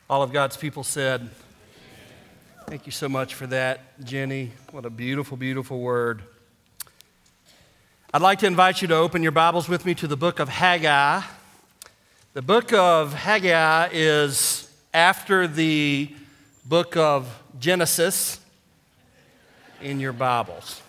All of God's people said, thank you so much for that, Jenny. What a beautiful, beautiful word. I'd like to invite you to open your Bibles with me to the book of Haggai. The book of Haggai is after the book of Genesis in your Bibles.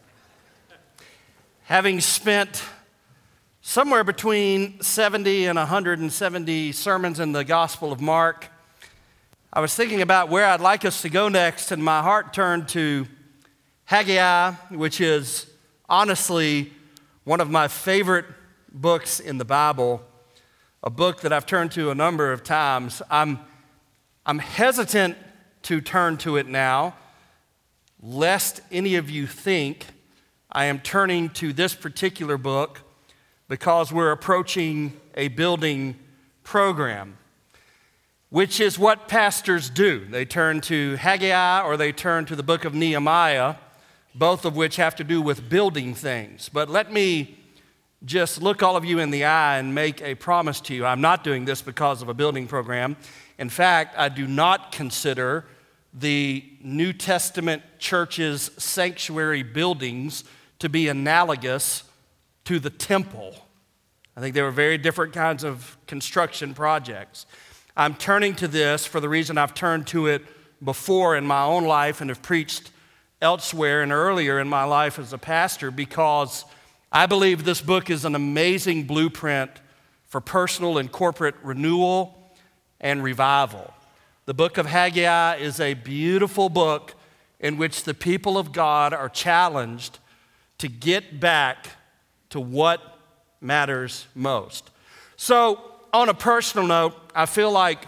Having spent somewhere between 70 and 170 sermons in the Gospel of Mark, I was thinking about where I'd like us to go next, and my heart turned to Haggai, which is honestly one of my favorite books in the Bible, a book that I've turned to a number of times. I'm hesitant to turn to it now, lest any of you think I am turning to this particular book because we're approaching a building program, which is what pastors do. They turn to Haggai or they turn to the book of Nehemiah, both of which have to do with building things. But let me just look all of you in the eye and make a promise to you. I'm not doing this because of a building program. In fact, I do not consider the New Testament church's sanctuary buildings to be analogous to the temple. I think they were very different kinds of construction projects. I'm turning to this for the reason I've turned to it before in my own life and have preached elsewhere and earlier in my life as a pastor, because I believe this book is an amazing blueprint for personal and corporate renewal and revival. The book of Haggai is a beautiful book in which the people of God are challenged to get back to what matters most. So, on a personal note, I feel like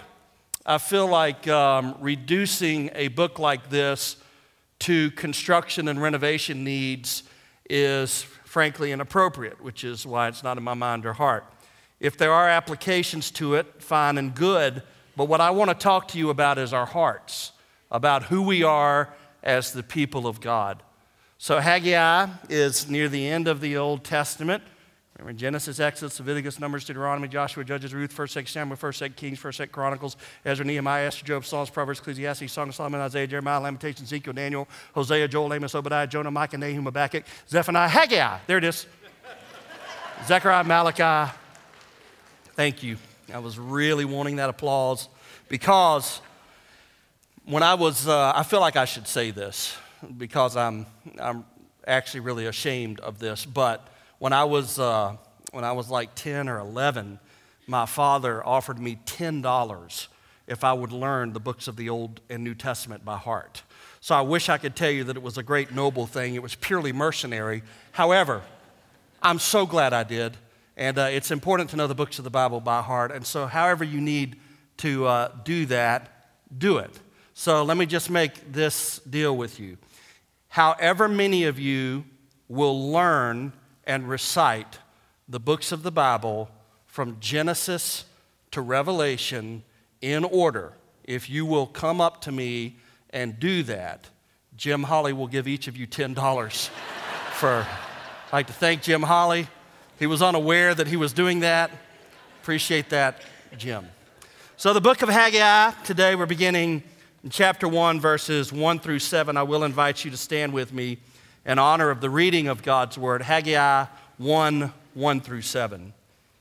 reducing a book like this to construction and renovation needs is frankly inappropriate, which is why it's not in my mind or heart. If there are applications to it, fine and good, but what I want to talk to you about is our hearts, about who we are as the people of God. So Haggai is near the end of the Old Testament. Remember Genesis, Exodus, Leviticus, Numbers, Deuteronomy, Joshua, Judges, Ruth, 1 2 Samuel, 1 2 Kings, 1 2 Chronicles, Ezra, Nehemiah, Esther, Job, Psalms, Proverbs, Ecclesiastes, Song of Solomon, Isaiah, Jeremiah, Lamentations, Ezekiel, Daniel, Hosea, Joel, Amos, Obadiah, Jonah, Micah, Nahum, Habakkuk, Zephaniah, Haggai. There it is. Zechariah, Malachi. Thank you. I was really wanting that applause because when I feel like I should say this because I'm actually really ashamed of this, but when I was like 10 or 11, my father offered me $10 if I would learn the books of the Old and New Testament by heart. So I wish I could tell you that it was a great noble thing. It was purely mercenary. However, I'm so glad I did, and it's important to know the books of the Bible by heart. And so however you need to do that, do it. So let me just make this deal with you. However many of you will learn and recite the books of the Bible from Genesis to Revelation in order, if you will come up to me and do that, Jim Holly will give each of you $10 for. I'd like to thank Jim Holly. He was unaware that he was doing that. Appreciate that, Jim. So the book of Haggai, today we're beginning in chapter 1, verses 1 through 7. I will invite you to stand with me in honor of the reading of God's word, Haggai 1, 1 through 7.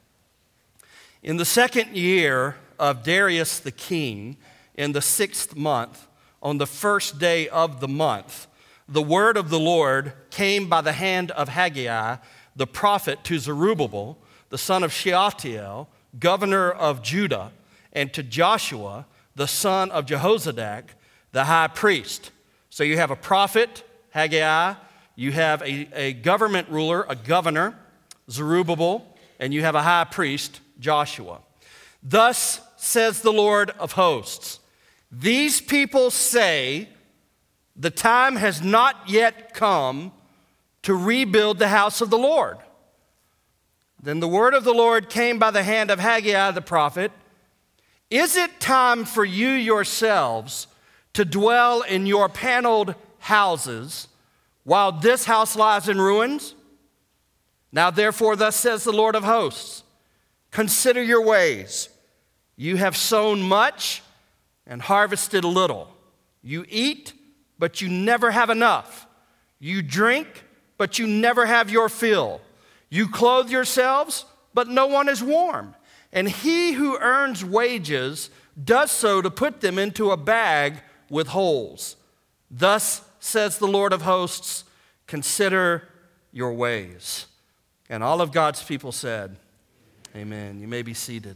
In the second year of Darius the king, in the 6th month, on the first day of the month, the word of the Lord came by the hand of Haggai, the prophet, to Zerubbabel, the son of Shealtiel, governor of Judah, and to Joshua, the son of Jehozadak, the high priest. So you have a prophet, Haggai, you have a government ruler, a governor, Zerubbabel, and you have a high priest, Joshua. Thus says the Lord of hosts, these people say the time has not yet come to rebuild the house of the Lord. Then the word of the Lord came by the hand of Haggai the prophet. Is it time for you yourselves to dwell in your paneled houses while this house lies in ruins? Now therefore, thus says the Lord of hosts, consider your ways. You have sown much, and harvested little. You eat, but you never have enough. You drink, but you never have your fill. You clothe yourselves, but no one is warm. And he who earns wages does so to put them into a bag with holes. Thus says the Lord of hosts, consider your ways. And all of God's people said, amen. You may be seated.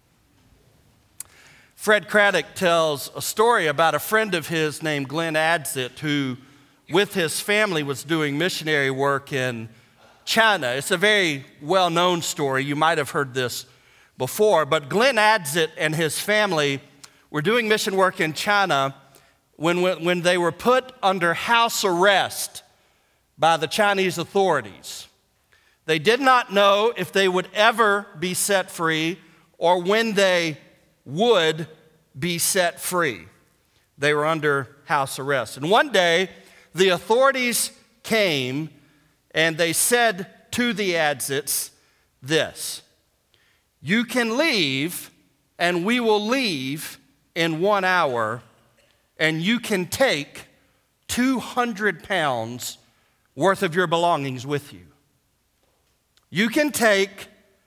Fred Craddock tells a story about a friend of his named Glenn Adsit who, with his family, was doing missionary work in China. It's a very well-known story. You might have heard this before, but Glenn Adsit and his family were doing mission work in China when they were put under house arrest by the Chinese authorities. They did not know if they would ever be set free or when they would be set free. They were under house arrest. And one day, the authorities came and they said to the Adsits this: you can leave and we will leave in 1 hour, and you can take 200 pounds worth of your belongings with you. You can take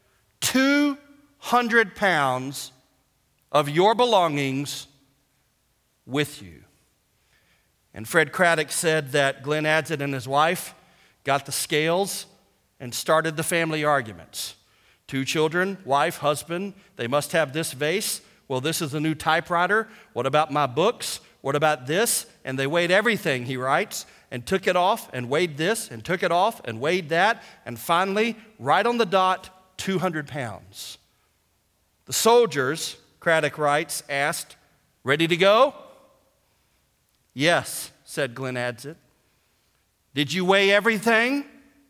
200 pounds of your belongings with you. And Fred Craddock said that Glenn Adsit and his wife got the scales and started the family arguments. 2 children, wife, husband, they must have this vase. Well, this is a new typewriter. What about my books? What about this? And they weighed everything, he writes, and took it off and weighed this and took it off and weighed that. And finally, right on the dot, 200 pounds. The soldiers, Craddock writes, asked, ready to go? Yes, said Glenn Adsit. Did you weigh everything?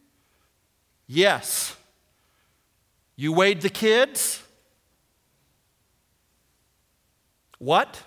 Yes. You weighed the kids? What?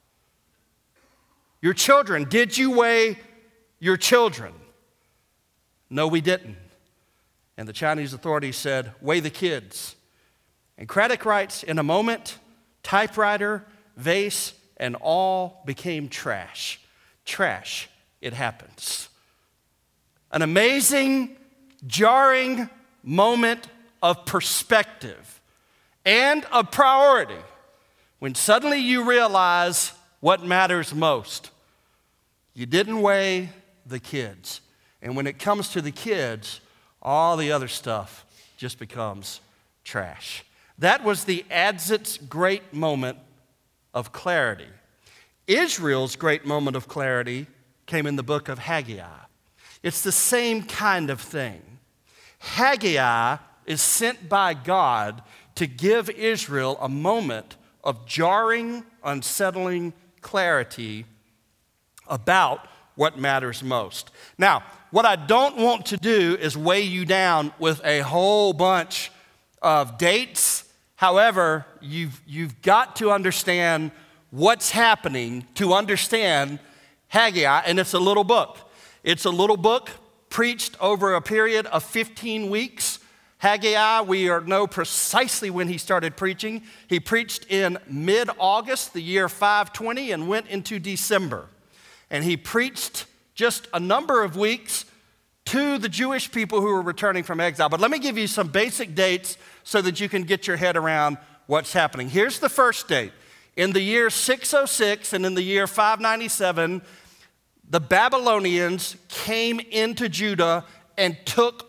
Your children. Did you weigh your children? No, we didn't. And the Chinese authorities said, weigh the kids. And Craddock writes, in a moment, typewriter, vase, and all became trash. Trash. It happens. An amazing, jarring moment of perspective and of priority when suddenly you realize what matters most. You didn't weigh the kids. And when it comes to the kids, all the other stuff just becomes trash. That was the Adsit's great moment of clarity. Israel's great moment of clarity came in the book of Haggai. It's the same kind of thing. Haggai is sent by God to give Israel a moment of jarring, unsettling clarity about what matters most. Now, what I don't want to do is weigh you down with a whole bunch of dates. However, you've got to understand what's happening to understand Haggai, and it's a little book. It's a little book preached over a period of 15 weeks. Haggai, we know precisely when he started preaching. He preached in mid-August, the year 520, and went into December. And he preached just a number of weeks to the Jewish people who were returning from exile. But let me give you some basic dates so that you can get your head around what's happening. Here's the first date. In the year 606 and in the year 597, the Babylonians came into Judah and carried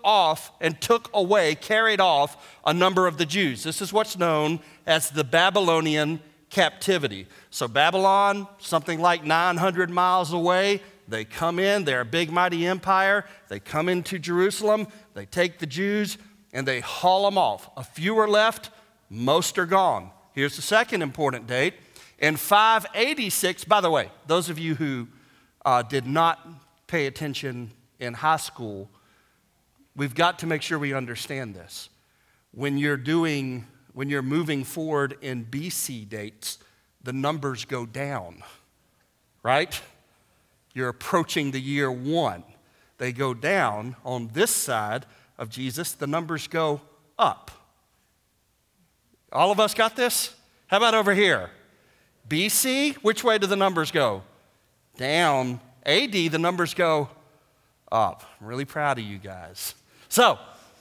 off a number of the Jews. This is what's known as the Babylonian captivity. So Babylon, something like 900 miles away, they come in, they're a big mighty empire, they come into Jerusalem, they take the Jews, and they haul them off. A few are left, most are gone. Here's the second important date. In 586, by the way, those of you who did not pay attention in high school, we've got to make sure we understand this. When you're moving forward in BC dates, the numbers go down, right? You're approaching the year 1. They go down. On this side of Jesus, the numbers go up. All of us got this? How about over here? BC, which way do the numbers go? Down. AD, the numbers go up. I'm really proud of you guys. So,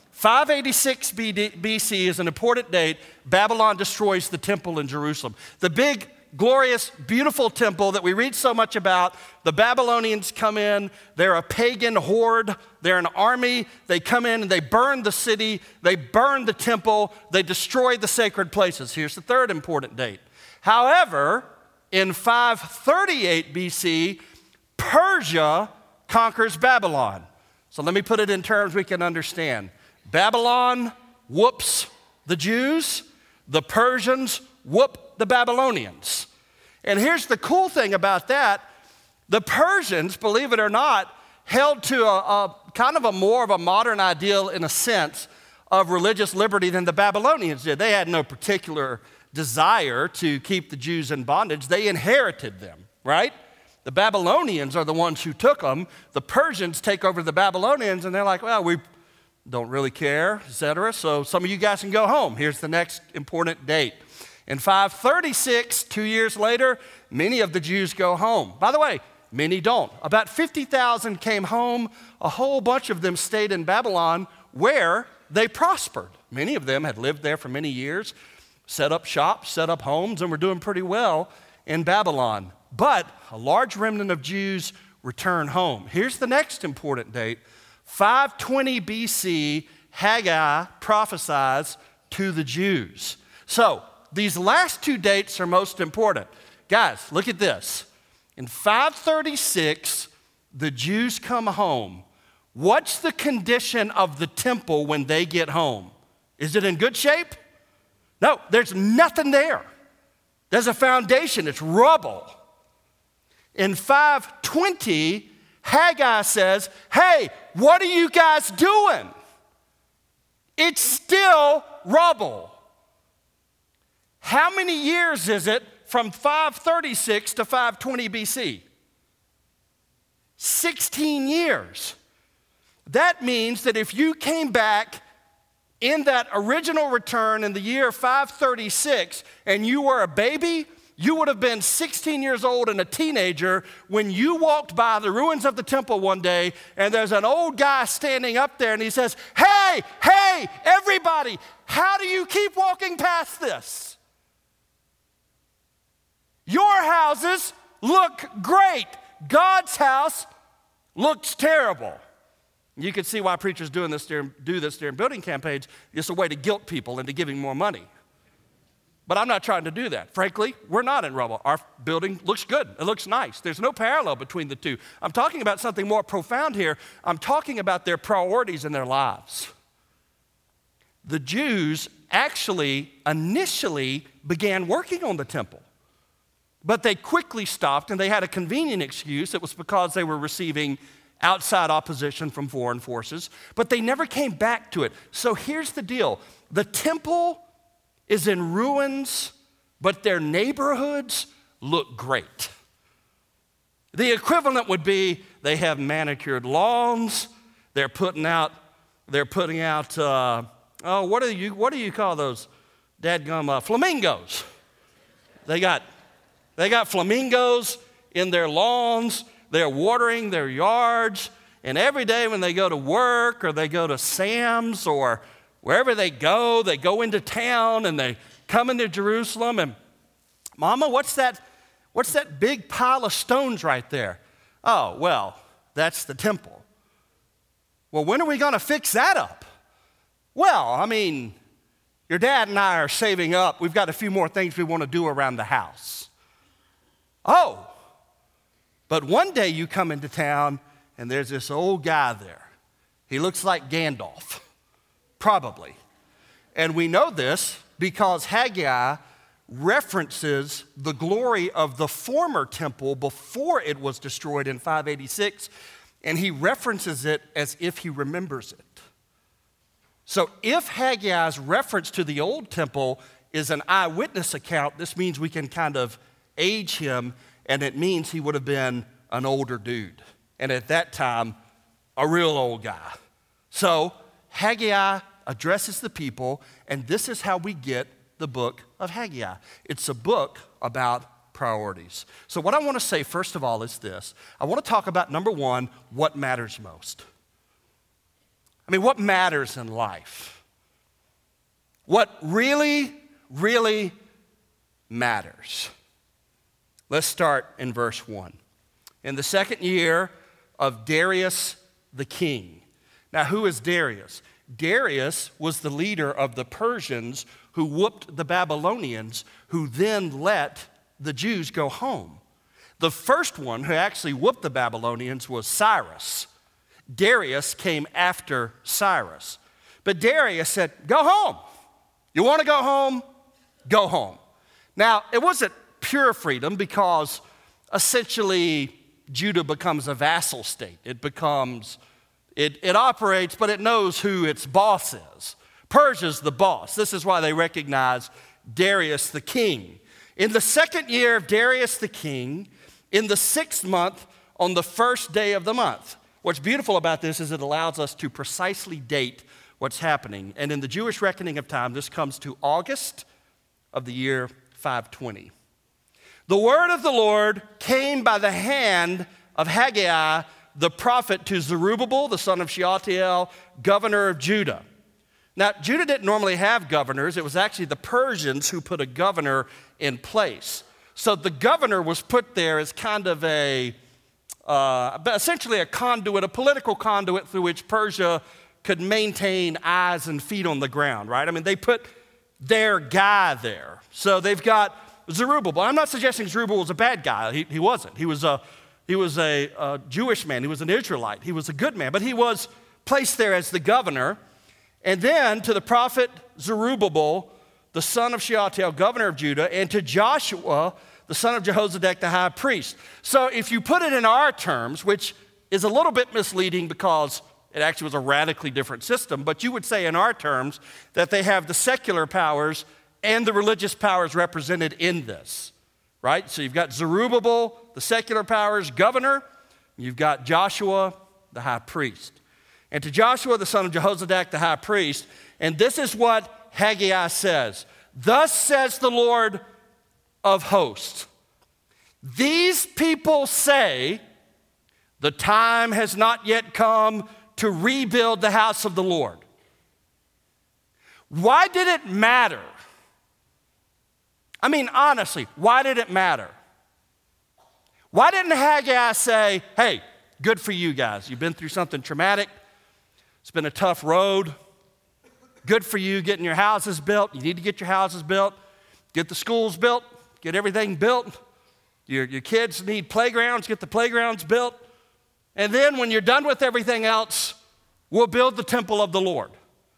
586 BC is an important date. Babylon destroys the temple in Jerusalem. The big, glorious, beautiful temple that we read so much about, the Babylonians come in. They're a pagan horde. They're an army. They come in and they burn the city. They burn the temple. They destroy the sacred places. Here's the third important date. However, in 538 BC, Persia conquers Babylon. So let me put it in terms we can understand. Babylon whoops the Jews. The Persians whoop the Babylonians. And here's the cool thing about that. The Persians, believe it or not, held to a kind of a more of a modern ideal in a sense of religious liberty than the Babylonians did. They had no particular desire to keep the Jews in bondage. They inherited them, right? The Babylonians are the ones who took them. The Persians take over the Babylonians, and they're like, well, we don't really care, etc. So some of you guys can go home. Here's the next important date. In 536, 2 years later, many of the Jews go home. By the way, many don't. About 50,000 came home. A whole bunch of them stayed in Babylon where they prospered. Many of them had lived there for many years, set up shops, set up homes, and were doing pretty well in Babylon. But a large remnant of Jews return home. Here's the next important date. 520 BC, Haggai prophesies to the Jews. So these last two dates are most important. Guys, look at this. In 536, the Jews come home. What's the condition of the temple when they get home? Is it in good shape? No, there's nothing there. There's a foundation, it's rubble. In 520, Haggai says, hey, what are you guys doing? It's still rubble. How many years is it from 536 to 520 BC? 16 years. That means that if you came back in that original return in the year 536 and you were a baby, you would have been 16 years old and a teenager when you walked by the ruins of the temple one day and there's an old guy standing up there and he says, hey, everybody, how do you keep walking past this? Your houses look great. God's house looks terrible. You can see why preachers do this during building campaigns. It's a way to guilt people into giving more money. But I'm not trying to do that. Frankly, we're not in rubble. Our building looks good. It looks nice. There's no parallel between the two. I'm talking about something more profound here. I'm talking about their priorities in their lives. The Jews actually initially began working on the temple, but they quickly stopped and they had a convenient excuse. It was because they were receiving outside opposition from foreign forces, but they never came back to it. So here's the deal. The temple is in ruins, but their neighborhoods look great. The equivalent would be they have manicured lawns. They're putting out. What do you call those? Dadgum flamingos. They got flamingos in their lawns. They're watering their yards, and every day when they go to work or they go to Sam's or wherever they go into town and they come into Jerusalem and, Mama, what's that big pile of stones right there? Oh, well, that's the temple. Well, when are we going to fix that up? Well, I mean, your dad and I are saving up. We've got a few more things we want to do around the house. Oh, but one day you come into town and there's this old guy there. He looks like Gandalf. Probably. And we know this because Haggai references the glory of the former temple before it was destroyed in 586, and he references it as if he remembers it. So if Haggai's reference to the old temple is an eyewitness account, this means we can kind of age him, and it means he would have been an older dude. And at that time, a real old guy. So Haggai addresses the people, and this is how we get the book of Haggai. It's a book about priorities. So what I want to say, first of all, is this. I want to talk about, number one, what matters most. I mean, what matters in life? What really, really matters. Let's start in verse 1. In the second year of Darius the king. Now, who is Darius? Darius was the leader of the Persians who whooped the Babylonians, who then let the Jews go home. The first one who actually whooped the Babylonians was Cyrus. Darius came after Cyrus. But Darius said, go home. You want to go home? Go home. Now, it wasn't pure freedom because essentially Judah becomes a vassal state. It operates, but it knows who its boss is. Persia's the boss. This is why they recognize Darius the king. In the second year of Darius the king, in the 6th month, on the first day of the month. What's beautiful about this is it allows us to precisely date what's happening. And in the Jewish reckoning of time, this comes to August of the year 520. The word of the Lord came by the hand of Haggai, the prophet, to Zerubbabel, the son of Shealtiel, governor of Judah. Now, Judah didn't normally have governors. It was actually the Persians who put a governor in place. So the governor was put there as kind of essentially a conduit, a political conduit through which Persia could maintain eyes and feet on the ground, right? I mean, they put their guy there. So they've got Zerubbabel. I'm not suggesting Zerubbabel was a bad guy. He wasn't. He was a Jewish man. He was an Israelite. He was a good man, but he was placed there as the governor. And then to the prophet Zerubbabel, the son of Shealtiel, governor of Judah, and to Joshua, the son of Jehozadak, the high priest. So if you put it in our terms, which is a little bit misleading because it actually was a radically different system, but you would say in our terms that they have the secular powers and the religious powers represented in this, right? So you've got Zerubbabel, the secular powers, governor. You've got Joshua, the high priest. And to Joshua, the son of Jehozadak, the high priest, and this is what Haggai says. Thus says the Lord of hosts. These people say, the time has not yet come to rebuild the house of the Lord. Why did it matter? I mean, honestly, why did it matter? Why didn't Haggai say, hey, good for you guys. You've been through something traumatic. It's been a tough road. Good for you getting your houses built. You need to get your houses built. Get the schools built. Get everything built. Your kids need playgrounds. Get the playgrounds built. And then when you're done with everything else, we'll build the temple of the Lord.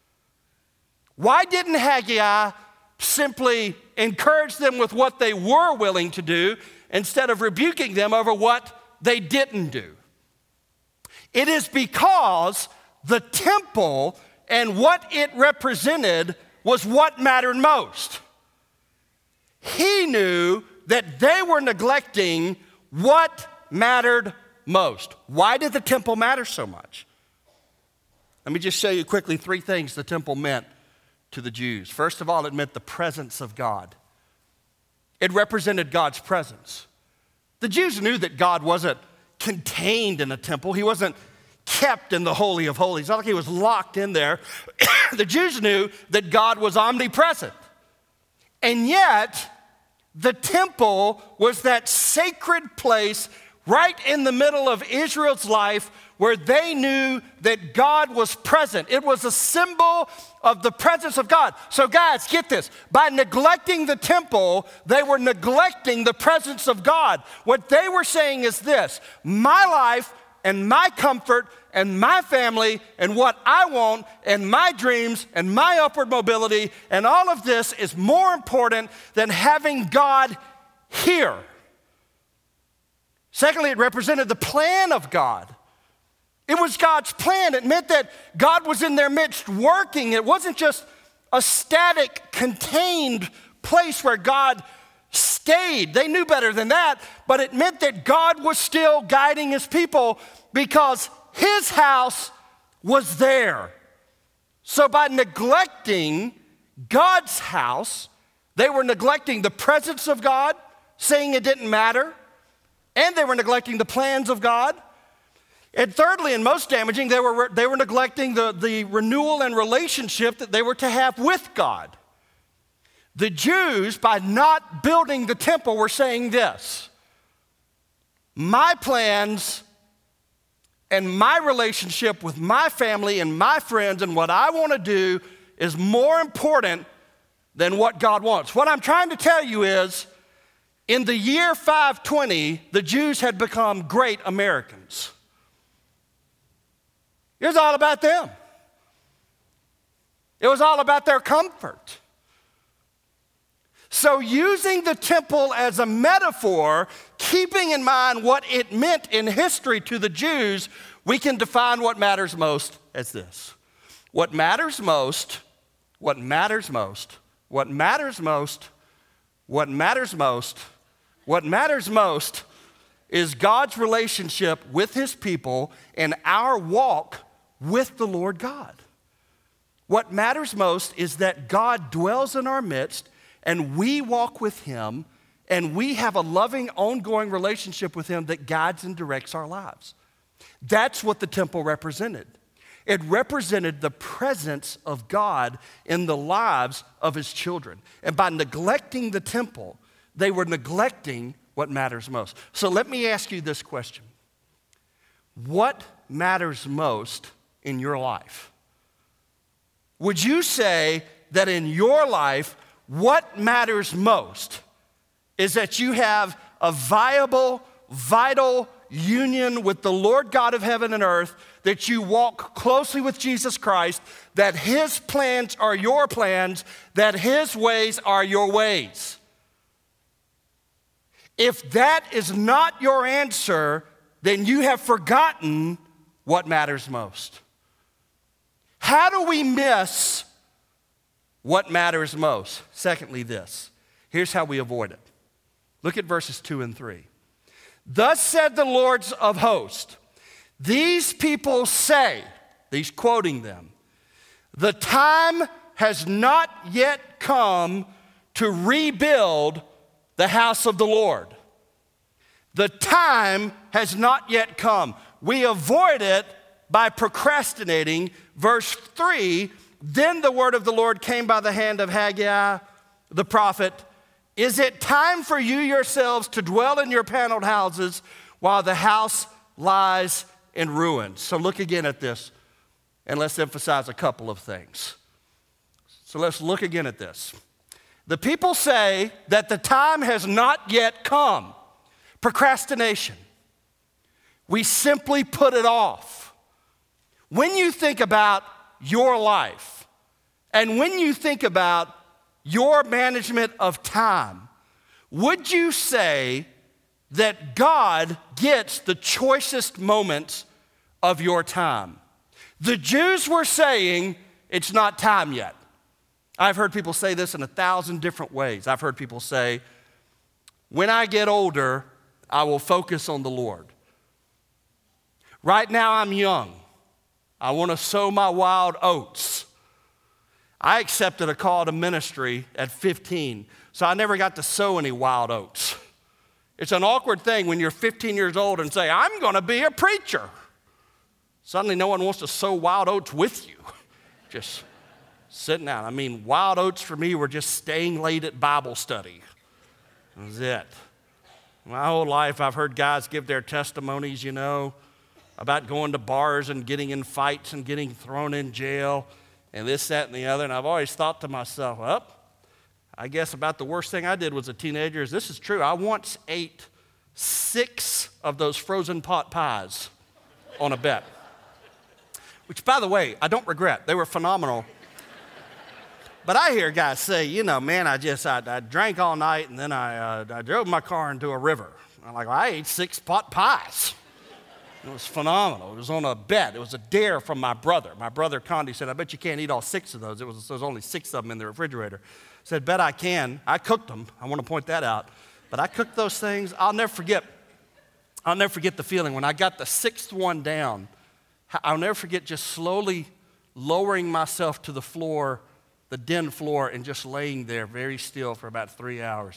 Why didn't Haggai simply encourage them with what they were willing to do instead of rebuking them over what they didn't do? It is because the temple and what it represented was what mattered most. He knew that they were neglecting what mattered most. Why did the temple matter so much? Let me just show you quickly 3 things the temple meant to the Jews. First of all, it meant the presence of God. It represented God's presence. The Jews knew that God wasn't contained in a temple. He wasn't kept in the Holy of Holies. It's not like he was locked in there. The Jews knew that God was omnipresent. And yet, the temple was that sacred place right in the middle of Israel's life where they knew that God was present. It was a symbol of the presence of God. So guys, get this. By neglecting the temple, they were neglecting the presence of God. What they were saying is this: my life and my comfort and my family and what I want and my dreams and my upward mobility and all of this is more important than having God here. Secondly, it represented the plan of God. It was God's plan. It meant that God was in their midst working. It wasn't just a static, contained place where God stayed. They knew better than that, but it meant that God was still guiding his people because his house was there. So by neglecting God's house, they were neglecting the presence of God, saying it didn't matter, and they were neglecting the plans of God. And thirdly, and most damaging, they were neglecting the renewal and relationship that they were to have with God. The Jews, by not building the temple, were saying this: my plans and my relationship with my family and my friends and what I want to do is more important than what God wants. What I'm trying to tell you is, in the year 520, the Jews had become great Americans. It was all about them. It was all about their comfort. So using the temple as a metaphor, keeping in mind what it meant in history to the Jews, we can define what matters most as this. What matters most, what matters most, what matters most, what matters most, what matters most is God's relationship with his people and our walk with the Lord God. What matters most is that God dwells in our midst and we walk with him and we have a loving, ongoing relationship with him that guides and directs our lives. That's what the temple represented. It represented the presence of God in the lives of his children. And by neglecting the temple, they were neglecting what matters most. So let me ask you this question. What matters most in your life? Would you say that in your life, what matters most is that you have a viable, vital union with the Lord God of heaven and earth, that you walk closely with Jesus Christ, that his plans are your plans, that his ways are your ways? If that is not your answer, then you have forgotten what matters most. How do we miss what matters most? Secondly, this. Here's how we avoid it. Look at verses 2 and 3. Thus said the Lord of hosts, these people say, he's quoting them, the time has not yet come to rebuild the house of the Lord. The time has not yet come. We avoid it by procrastinating. Verse 3, then the word of the Lord came by the hand of Haggai, the prophet. Is it time for you yourselves to dwell in your paneled houses while the house lies in ruins? So look again at this, and let's emphasize a couple of things. So let's look again at this. The people say that the time has not yet come. Procrastination. We simply put it off. When you think about your life, and when you think about your management of time, would you say that God gets the choicest moments of your time? The Jews were saying, it's not time yet. I've heard people say this in 1,000 different ways. I've heard people say, when I get older, I will focus on the Lord. Right now I'm young. I want to sow my wild oats. I accepted a call to ministry at 15, so I never got to sow any wild oats. It's an awkward thing when you're 15 years old and say, I'm going to be a preacher. Suddenly no one wants to sow wild oats with you. Just sitting down. I mean, wild oats for me were just staying late at Bible study. That was it. My whole life I've heard guys give their testimonies, about going to bars and getting in fights and getting thrown in jail and this, that, and the other. And I've always thought to myself, I guess about the worst thing I did was a teenager is this is true. I once ate 6 of those frozen pot pies on a bet, which, by the way, I don't regret. They were phenomenal. But I hear guys say, man, I drank all night and then I drove my car into a river. I'm like, well, I ate 6 pot pies. It was phenomenal. It was on a bet. It was a dare from my brother. My brother Condi said, I bet you can't eat all 6 of those. There was only 6 of them in the refrigerator. I said, bet I can. I cooked them. I want to point that out. But I cooked those things. I'll never forget the feeling when I got the 6th one down. I'll never forget just slowly lowering myself to the floor, the den floor, and just laying there very still for about 3 hours.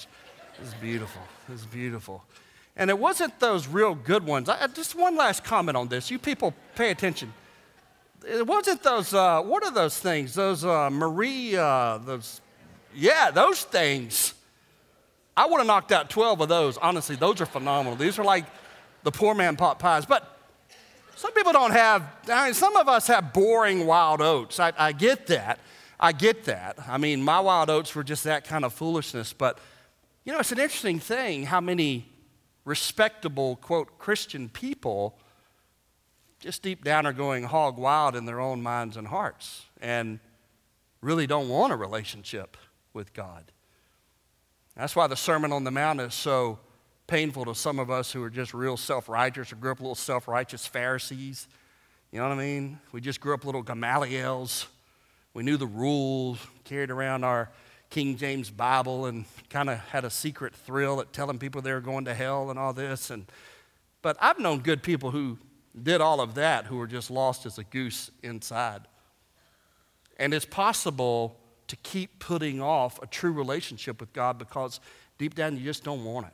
It's beautiful. It's beautiful. And it wasn't those real good ones. Just one last comment on this. You people pay attention. It wasn't those, what are those things? Those those things. I would have knocked out 12 of those. Honestly, those are phenomenal. These are like the poor man pot pies. But some people don't have, some of us have boring wild oats. I get that. I get that. I mean, my wild oats were just that kind of foolishness. But, it's an interesting thing how many respectable, quote, Christian people just deep down are going hog wild in their own minds and hearts and really don't want a relationship with God. That's why the Sermon on the Mount is so painful to some of us who are just real self-righteous or grew up little self-righteous Pharisees. You know what I mean? We just grew up little Gamaliels. We knew the rules, carried around our King James Bible and kind of had a secret thrill at telling people they were going to hell and all this. But I've known good people who did all of that who were just lost as a goose inside. And it's possible to keep putting off a true relationship with God because deep down you just don't want it.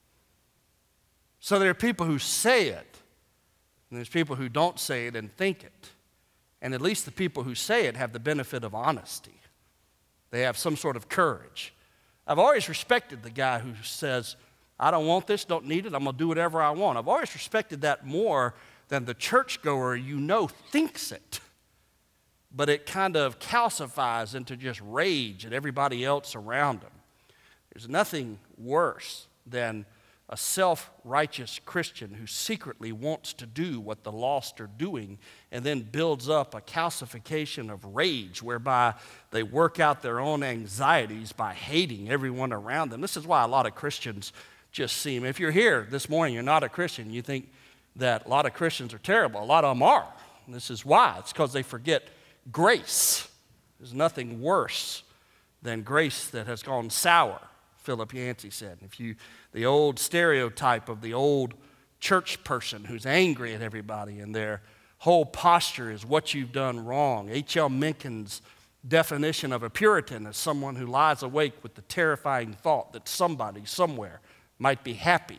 So there are people who say it, and there's people who don't say it and think it. And at least the people who say it have the benefit of honesty. They have some sort of courage. I've always respected the guy who says, I don't want this, don't need it, I'm going to do whatever I want. I've always respected that more than the churchgoer thinks it. But it kind of calcifies into just rage at everybody else around them. There's nothing worse than a self-righteous Christian who secretly wants to do what the lost are doing and then builds up a calcification of rage whereby they work out their own anxieties by hating everyone around them. This is why a lot of Christians just seem, if you're here this morning, you're not a Christian, you think that a lot of Christians are terrible. A lot of them are. And this is why. It's because they forget grace. There's nothing worse than grace that has gone sour, Philip Yancey said. The old stereotype of the old church person who's angry at everybody and their whole posture is what you've done wrong. H.L. Mencken's definition of a Puritan is someone who lies awake with the terrifying thought that somebody somewhere might be happy.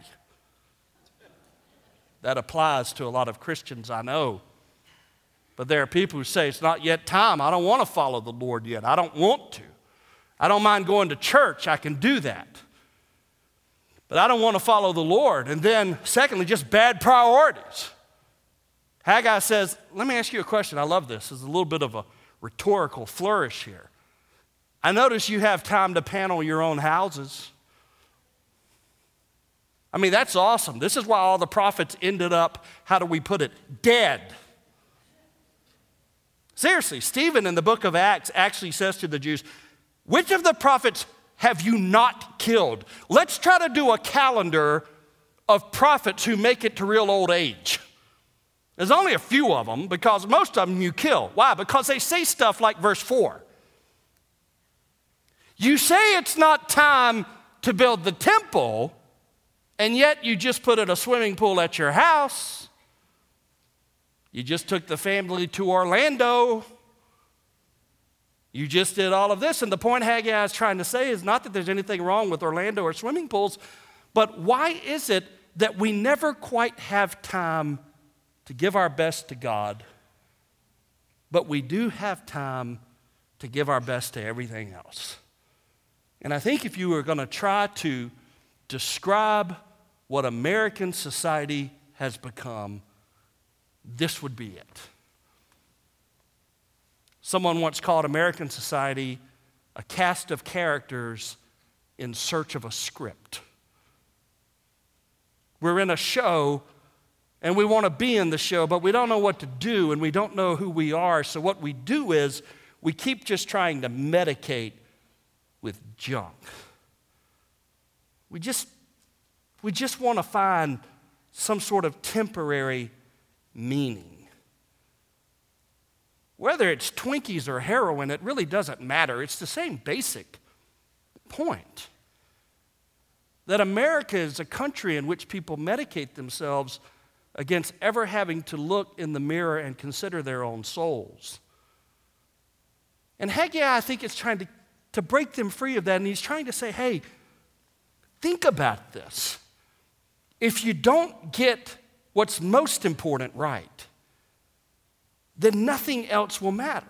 That applies to a lot of Christians I know. But there are people who say, it's not yet time. I don't want to follow the Lord yet. I don't want to. I don't mind going to church. I can do that. But I don't want to follow the Lord. And then, secondly, just bad priorities. Haggai says, let me ask you a question. I love this. There's a little bit of a rhetorical flourish here. I notice you have time to panel your own houses. I mean, that's awesome. This is why all the prophets ended up, how do we put it, dead. Seriously, Stephen in the book of Acts actually says to the Jews, which of the prophets have you not killed? Let's try to do a calendar of prophets who make it to real old age. There's only a few of them because most of them you kill. Why? Because they say stuff like verse 4. You say it's not time to build the temple, and yet you just put in a swimming pool at your house. You just took the family to Orlando. You just did all of this. And the point Haggai is trying to say is not that there's anything wrong with Orlando or swimming pools, but why is it that we never quite have time to give our best to God, but we do have time to give our best to everything else? And I think if you were going to try to describe what American society has become, this would be it. Someone once called American society a cast of characters in search of a script. We're in a show, and we want to be in the show, but we don't know what to do, and we don't know who we are. So what we do is we keep just trying to medicate with junk. We just want to find some sort of temporary meaning. Whether it's Twinkies or heroin, it really doesn't matter. It's the same basic point. That America is a country in which people medicate themselves against ever having to look in the mirror and consider their own souls. And Haggai, I think, is trying to break them free of that, and he's trying to say, hey, Think about this. If you don't get what's most important right, then nothing else will matter.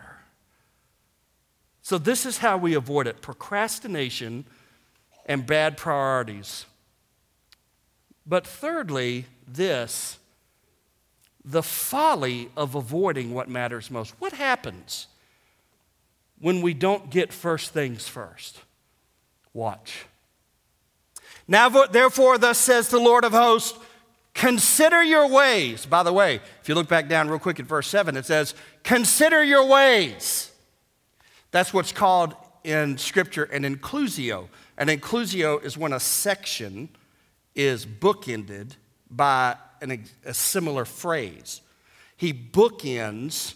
So this is how we avoid it: procrastination and bad priorities. But thirdly, this, the folly of avoiding what matters most. What happens when we don't get first things first? Watch. Now, therefore, thus says the Lord of hosts, consider your ways. By the way, if you look back down real quick at verse 7, it says, consider your ways. That's what's called in Scripture an inclusio. An inclusio is when a section is bookended by a similar phrase. He bookends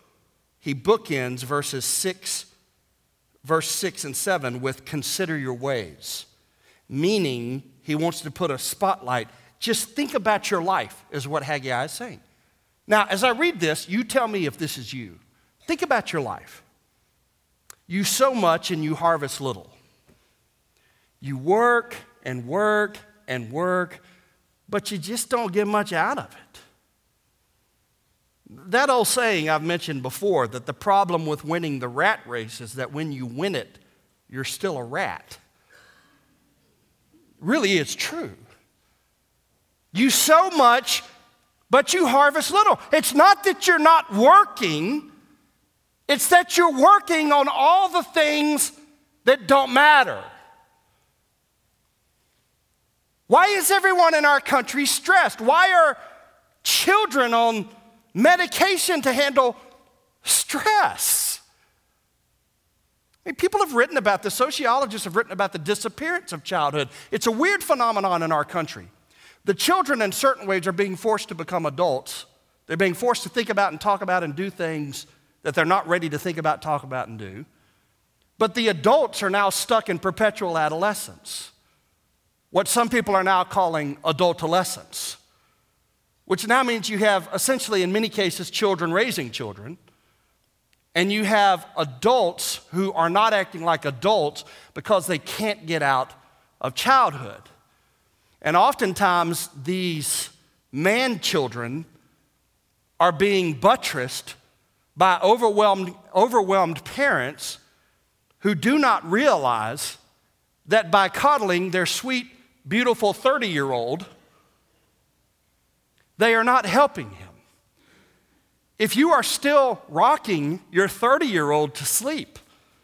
verse 6 and 7 with consider your ways, meaning he wants to put a spotlight. Just think about your life, is what Haggai is saying. Now, as I read this, you tell me if this is you. Think about your life. You sow much and you harvest little. You work and work and work, but you just don't get much out of it. That old saying I've mentioned before, that the problem with winning the rat race is that when you win it, you're still a rat. Really, it's true. You sow much, but you harvest little. It's not that you're not working, it's that you're working on all the things that don't matter. Why is everyone in our country stressed? Why are children on medication to handle stress? I mean, people have written about this. Sociologists have written about the disappearance of childhood. It's a weird phenomenon in our country. The children, in certain ways, are being forced to become adults. They're being forced to think about and talk about and do things that they're not ready to think about, talk about, and do. But the adults are now stuck in perpetual adolescence, what some people are now calling adultolescence, which now means you have essentially, in many cases, children raising children, and you have adults who are not acting like adults because they can't get out of childhood. And oftentimes, these man-children are being buttressed by overwhelmed parents who do not realize that by coddling their sweet, beautiful 30-year-old, they are not helping him. If you are still rocking your 30-year-old to sleep,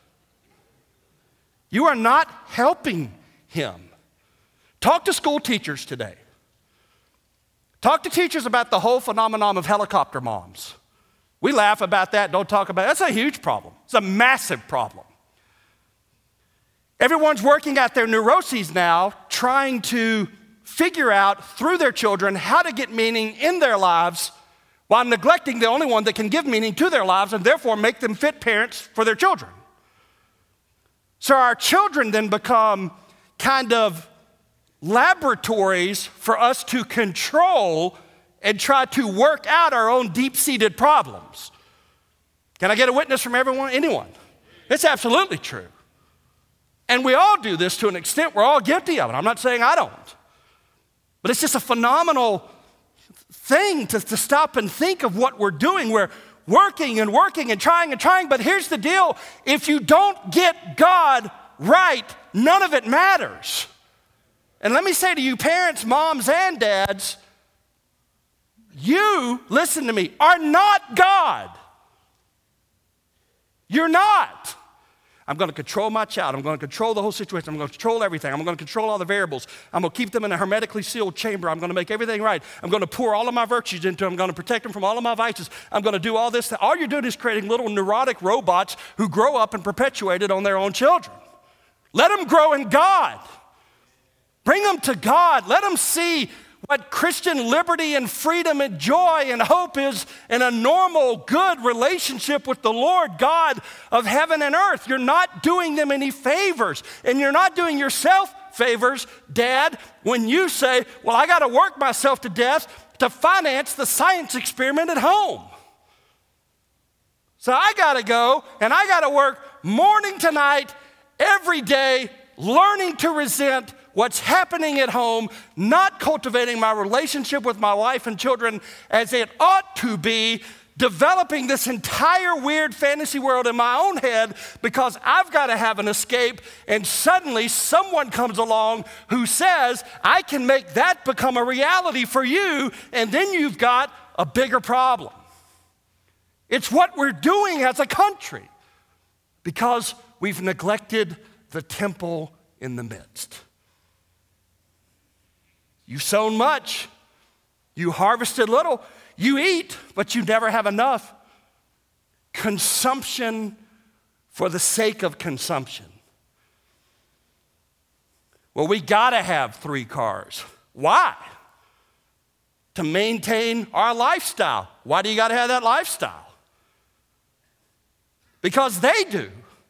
you are not helping him. Talk to school teachers today. Talk to teachers about the whole phenomenon of helicopter moms. We laugh about that, don't talk about it. That's a huge problem. It's a massive problem. Everyone's working out their neuroses now, trying to figure out through their children how to get meaning in their lives while neglecting the only one that can give meaning to their lives and therefore make them fit parents for their children. So our children then become kind of laboratories for us to control and try to work out our own deep-seated problems. Can I get a witness from everyone? Anyone? It's absolutely true. And we all do this to an extent. We're all guilty of it. I'm not saying I don't. But it's just a phenomenal thing to stop and think of what we're doing. We're working and working and trying. But here's the deal. If you don't get God right, none of it matters. And let me say to you, parents, moms, and dads, you, listen to me, are not God. You're not. I'm going to control my child. I'm going to control the whole situation. I'm going to control everything. I'm going to control all the variables. I'm going to keep them in a hermetically sealed chamber. I'm going to make everything right. I'm going to pour all of my virtues into them. I'm going to protect them from all of my vices. I'm going to do all this. All you're doing is creating little neurotic robots who grow up and perpetuate it on their own children. Let them grow in God. Bring them to God. Let them see what Christian liberty and freedom and joy and hope is in a normal, good relationship with the Lord God of heaven and earth. You're not doing them any favors, and you're not doing yourself favors, Dad, when you say, well, I got to work myself to death to finance the science experiment at home. So I got to go, and I got to work morning to night, every day, learning to resent what's happening at home, not cultivating my relationship with my wife and children as it ought to be, developing this entire weird fantasy world in my own head because I've got to have an escape, and suddenly someone comes along who says, I can make that become a reality for you, and then you've got a bigger problem. It's what we're doing as a country because we've neglected the temple in the midst. You've sown much, you harvested little. You eat, but you never have enough. Consumption for the sake of consumption. Well, we gotta have 3 cars. Why? To maintain our lifestyle. Why do you gotta have that lifestyle? Because they do.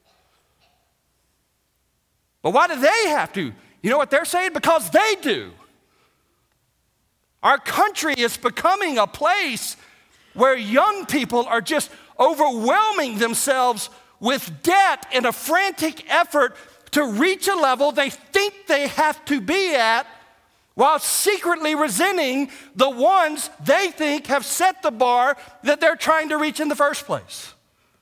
But why do they have to? You know what they're saying? Because they do. Our country is becoming a place where young people are just overwhelming themselves with debt in a frantic effort to reach a level they think they have to be at while secretly resenting the ones they think have set the bar that they're trying to reach in the first place.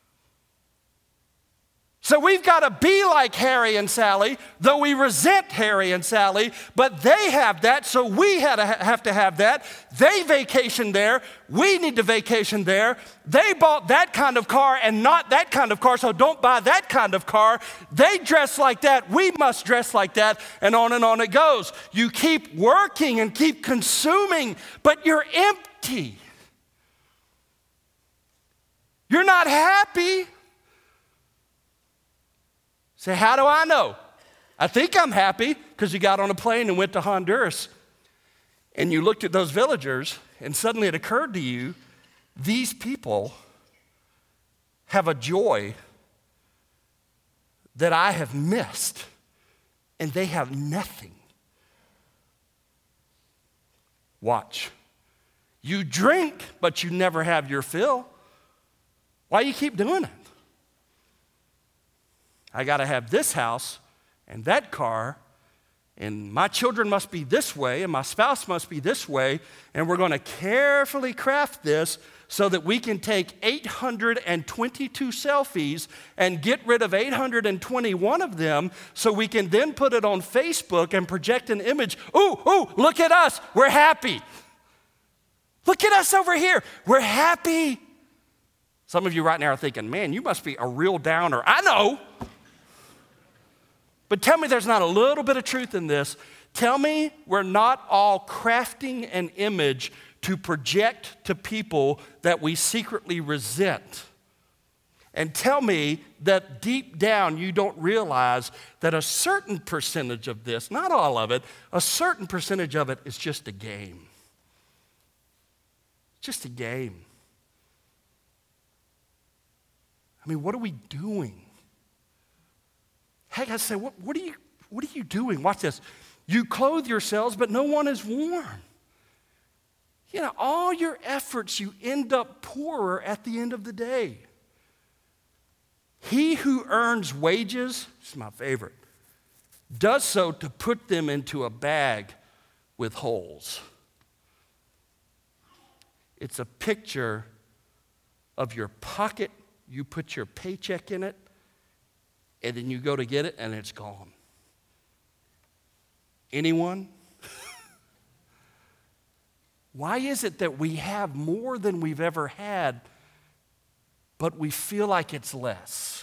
So we've got to be like Harry and Sally, though we resent Harry and Sally, but they have that, so we have to have that. They vacation there, we need to vacation there. They bought that kind of car and not that kind of car, so don't buy that kind of car. They dress like that, we must dress like that, and on it goes. You keep working and keep consuming, but you're empty. You're not happy. Say, how do I know? I think I'm happy because you got on a plane and went to Honduras and you looked at those villagers and suddenly it occurred to you, these people have a joy that I have missed and they have nothing. Watch. You drink, but you never have your fill. Why do you keep doing it? I got to have this house and that car, and my children must be this way, and my spouse must be this way, and we're going to carefully craft this so that we can take 822 selfies and get rid of 821 of them so we can then put it on Facebook and project an image. Ooh, look at us, we're happy. Look at us over here, we're happy. Some of you right now are thinking, man, you must be a real downer. I know. But tell me there's not a little bit of truth in this. Tell me we're not all crafting an image to project to people that we secretly resent. And tell me that deep down you don't realize that a certain percentage of this, not all of it, a certain percentage of it is just a game. Just a game. I mean, what are we doing? Heck, I say, what are you doing? Watch this. You clothe yourselves, but no one is warm. You know, all your efforts, you end up poorer at the end of the day. He who earns wages, this is my favorite, does so to put them into a bag with holes. It's a picture of your pocket. You put your paycheck in it, and then you go to get it, and it's gone. Anyone? Why is it that we have more than we've ever had, but we feel like it's less?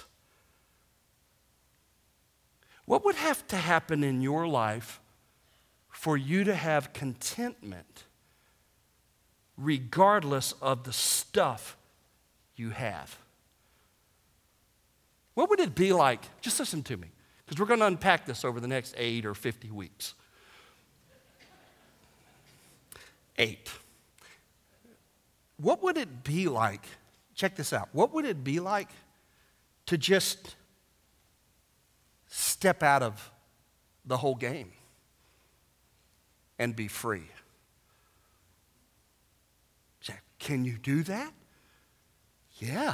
What would have to happen in your life for you to have contentment regardless of the stuff you have? What would it be like? Just listen to me, because we're going to unpack this over the next 8 or 50 weeks. 8. What would it be like? Check this out. What would it be like to just step out of the whole game and be free? Can you do that? Yeah.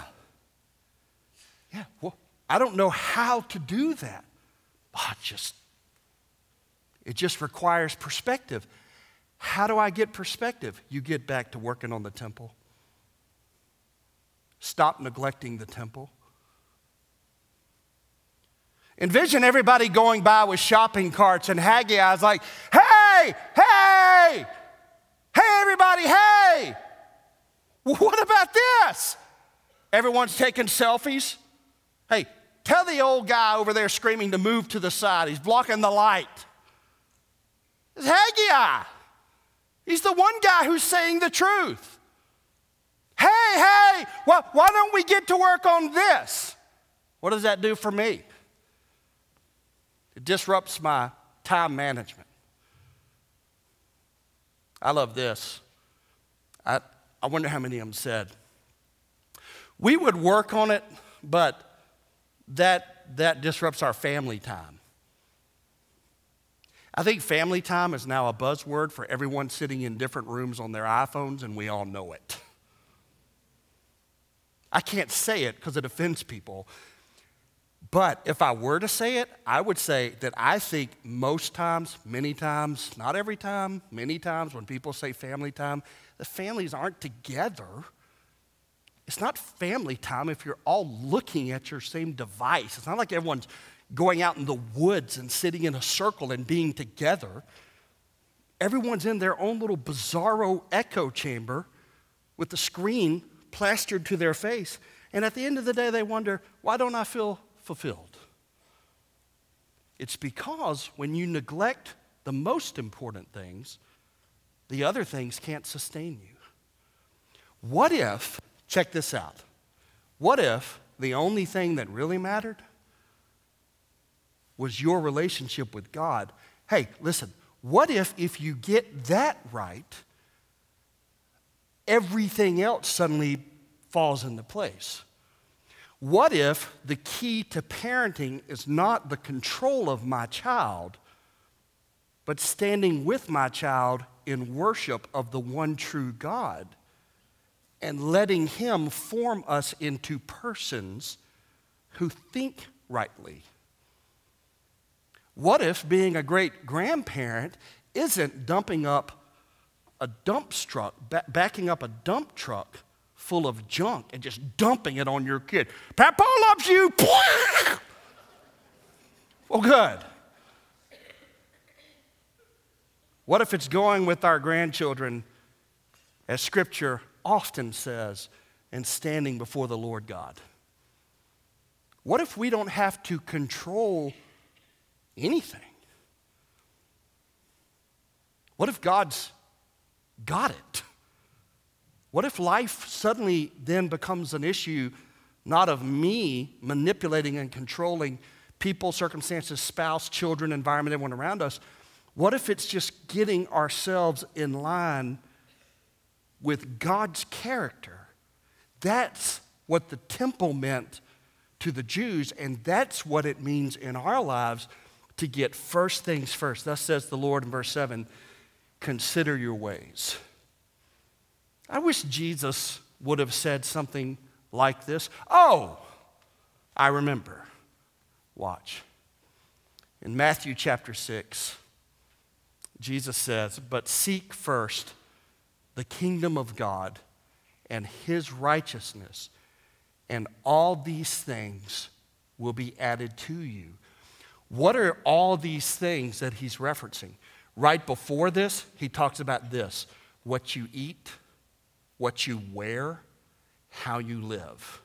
Well, I don't know how to do that. It just requires perspective. How do I get perspective? You get back to working on the temple. Stop neglecting the temple. Envision everybody going by with shopping carts and Haggai is like, hey, hey, hey everybody, hey. What about this? Everyone's taking selfies. Hey, tell the old guy over there screaming to move to the side. He's blocking the light. It's Haggai. He's the one guy who's saying the truth. Hey, why don't we get to work on this? What does that do for me? It disrupts my time management. I love this. I wonder how many of them said, we would work on it, but that disrupts our family time. I think family time is now a buzzword for everyone sitting in different rooms on their iPhones, and we all know it. I can't say it because it offends people. But if I were to say it, I would say that I think most times, many times, not every time, many times when people say family time, the families aren't together. It's not family time if you're all looking at your same device. It's not like everyone's going out in the woods and sitting in a circle and being together. Everyone's in their own little bizarro echo chamber with the screen plastered to their face. And at the end of the day, they wonder, why don't I feel fulfilled? It's because when you neglect the most important things, the other things can't sustain you. What if, check this out, what if the only thing that really mattered was your relationship with God? Hey, listen, what if you get that right, everything else suddenly falls into place? What if the key to parenting is not the control of my child, but standing with my child in worship of the one true God and letting Him form us into persons who think rightly? What if being a great grandparent isn't dumping up a dump truck, backing up a dump truck full of junk and just dumping it on your kid? Papa loves you. Well, good. What if it's going with our grandchildren, as Scripture often says, and standing before the Lord God? What if we don't have to control anything? What if God's got it? What if life suddenly then becomes an issue not of me manipulating and controlling people, circumstances, spouse, children, environment, everyone around us? What if it's just getting ourselves in line with God's character? That's what the temple meant to the Jews, and that's what it means in our lives to get first things first. Thus says the Lord in verse 7, consider your ways. I wish Jesus would have said something like this. Oh, I remember. Watch. In Matthew chapter 6, Jesus says, but seek first the kingdom of God and His righteousness, and all these things will be added to you. What are all these things that He's referencing? Right before this, He talks about this: what you eat, what you wear, how you live.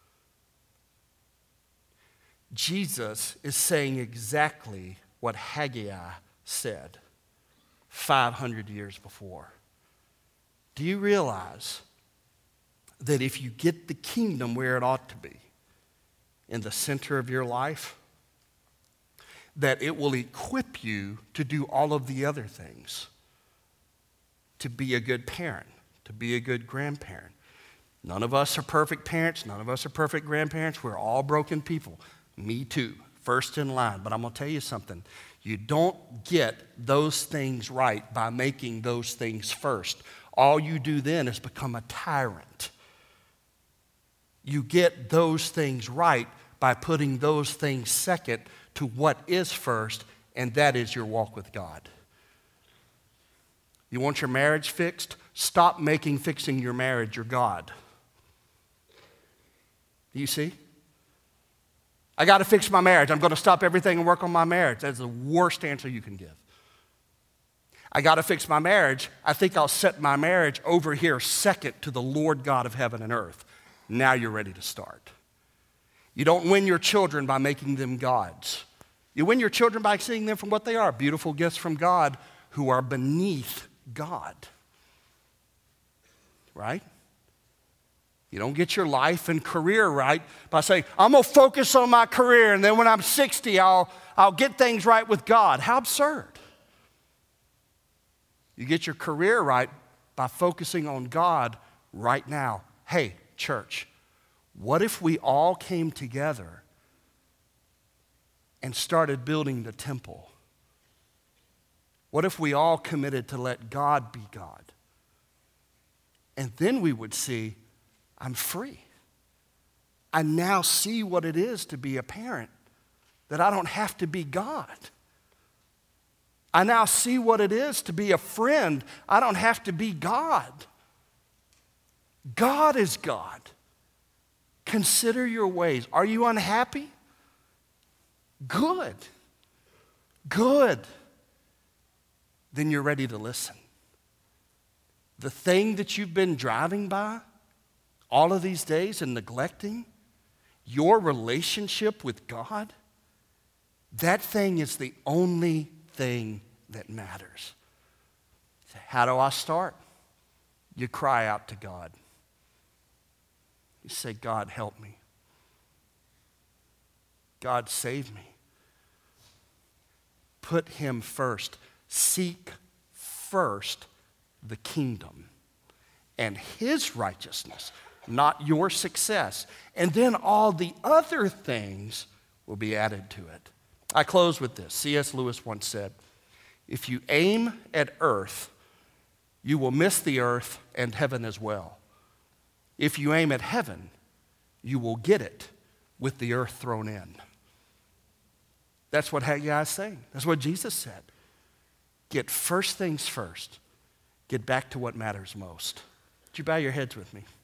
Jesus is saying exactly what Haggai said 500 years before. Do you realize that if you get the kingdom where it ought to be, in the center of your life, that it will equip you to do all of the other things, to be a good parent, to be a good grandparent? None of us are perfect parents. None of us are perfect grandparents. We're all broken people. Me too, first in line. But I'm going to tell you something. You don't get those things right by making those things first. All you do then is become a tyrant. You get those things right by putting those things second to what is first, and that is your walk with God. You want your marriage fixed? Stop making fixing your marriage your God. You see? I got to fix my marriage. I'm going to stop everything and work on my marriage. That's the worst answer you can give. I got to fix my marriage. I think I'll set my marriage over here second to the Lord God of heaven and earth. Now you're ready to start. You don't win your children by making them gods. You win your children by seeing them for what they are, beautiful gifts from God who are beneath God. Right? You don't get your life and career right by saying, I'm going to focus on my career, and then when I'm 60, I'll get things right with God. How absurd. You get your career right by focusing on God right now. Hey, church, what if we all came together and started building the temple? What if we all committed to let God be God? And then we would see, I'm free. I now see what it is to be a parent, that I don't have to be God. I now see what it is to be a friend. I don't have to be God. God is God. Consider your ways. Are you unhappy? Good. Good. Then you're ready to listen. The thing that you've been driving by all of these days and neglecting, your relationship with God, that thing is the only thing that matters. How do I start? You cry out to God. You say, God, help me. God, save me. Put him first. Seek first the kingdom and his righteousness, not your success. And then all the other things will be added to it. I close with this. C.S. Lewis once said, if you aim at earth, you will miss the earth and heaven as well. If you aim at heaven, you will get it with the earth thrown in. That's what Haggai is saying. That's what Jesus said. Get first things first. Get back to what matters most. Would you bow your heads with me?